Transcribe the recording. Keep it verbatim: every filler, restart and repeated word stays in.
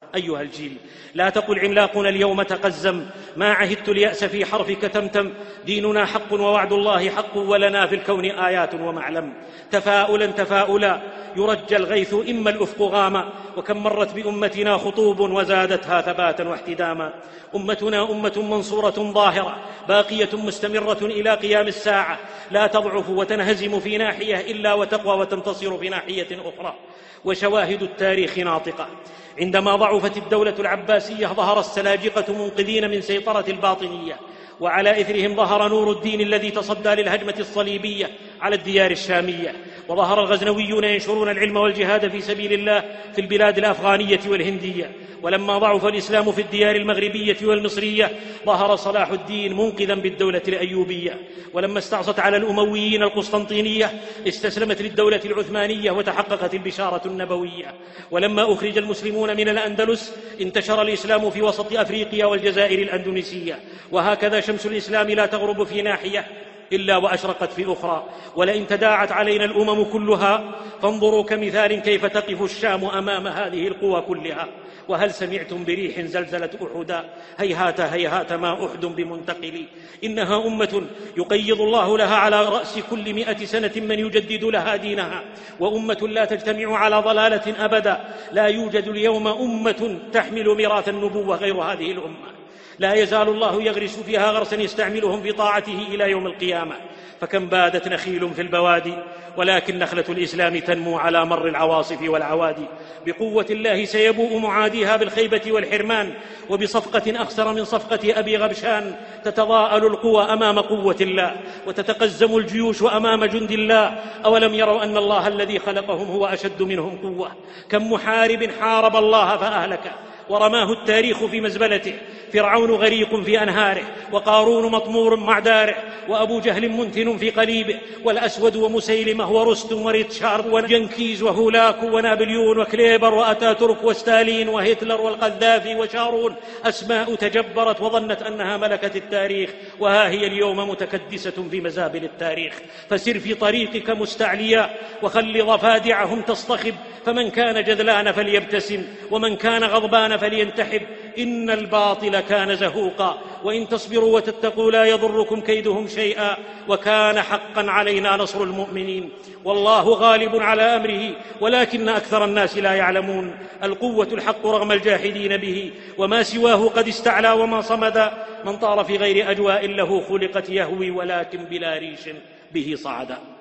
أيها الجيل، لا تقل عملاقنا اليوم تقزم، ما عهدت اليأس في حرفك تمتم، ديننا حق ووعد الله حق، ولنا في الكون آيات ومعلم. تفاؤلا تفاؤلا يرجى الغيث إما الأفق غاما، وكم مرت بأمتنا خطوب وزادتها ثباتا واحتداما. أمتنا أمة منصورة ظاهرة باقية مستمرة إلى قيام الساعة، لا تضعف وتنهزم في ناحية إلا وتقوى وتنتصر في ناحية أخرى. وشواهد التاريخ ناطقة، عندما ضعفت الدولة العباسية ظهر السلاجقة منقذين من سيطرة الباطنية، وعلى إثرهم ظهر نور الدين الذي تصدى للهجمة الصليبية على الديار الشامية، وظهر الغزنويون ينشرون العلم والجهاد في سبيل الله في البلاد الأفغانية والهندية. ولما ضعف الإسلام في الديار المغربية والمصرية ظهر صلاح الدين منقذا بالدولة الأيوبية. ولما استعصت على الأمويين القسطنطينية استسلمت للدولة العثمانية وتحققت البشارة النبوية. ولما أخرج المسلمون من الأندلس انتشر الإسلام في وسط أفريقيا والجزائر الأندونيسية. وهكذا شمس الإسلام لا تغرب في ناحية إلا وأشرقت في أخرى. ولئن تداعت علينا الأمم كلها فانظروا كمثال كيف تقف الشام أمام هذه القوى كلها. وهل سمعتم بريح زلزلت أحدا؟ هيهات هيهات ما أحد بمنتقل. إنها أمة يقيض الله لها على رأس كل مئة سنة من يجدد لها دينها، وأمة لا تجتمع على ضلالة أبدا. لا يوجد اليوم أمة تحمل ميراث النبوة غير هذه الأمة. لا يزال الله يغرس فيها غرسا يستعملهم في طاعته إلى يوم القيامة. فكم بادت نخيل في البوادي، ولكن نخلة الإسلام تنمو على مر العواصف والعوادي. بقوة الله سيبوء معاديها بالخيبة والحرمان، وبصفقة أخسر من صفقة أبي غبشان. تتضاءل القوى أمام قوة الله، وتتقزم الجيوش أمام جند الله. أولم يروا أن الله الذي خلقهم هو أشد منهم قوة؟ كم محارب حارب الله فأهلكه ورماه التاريخ في مزبلته. فرعون غريق في أنهاره، وقارون مطمور مع داره، وأبو جهل منتن في قليبه، والأسود ومسيلمة ورستم وريتشارد وجنكيز وهولاكو ونابليون وكليبر وأتاتورك وستالين وهتلر والقذافي وشارون. أسماء تجبرت وظنت أنها ملكة التاريخ، وها هي اليوم متكدسة في مزابل التاريخ. فسر في طريقك مستعليا، وخل ضفادعهم تصطخب. فمن كان جذلان فليبتسم، ومن كان غضبان فلينتحب. إن الباطل كان زهوقا، وإن تصبروا وتتقوا لا يضركم كيدهم شيئا، وكان حقا علينا نصر المؤمنين. والله غالب على أمره، ولكن أكثر الناس لا يعلمون. القوة الحق رغم الجاحدين به، وما سواه قد استعلى وما صمد. من طار في غير أجواء له خلقت يهوي، ولكن بلا ريش به صعدا.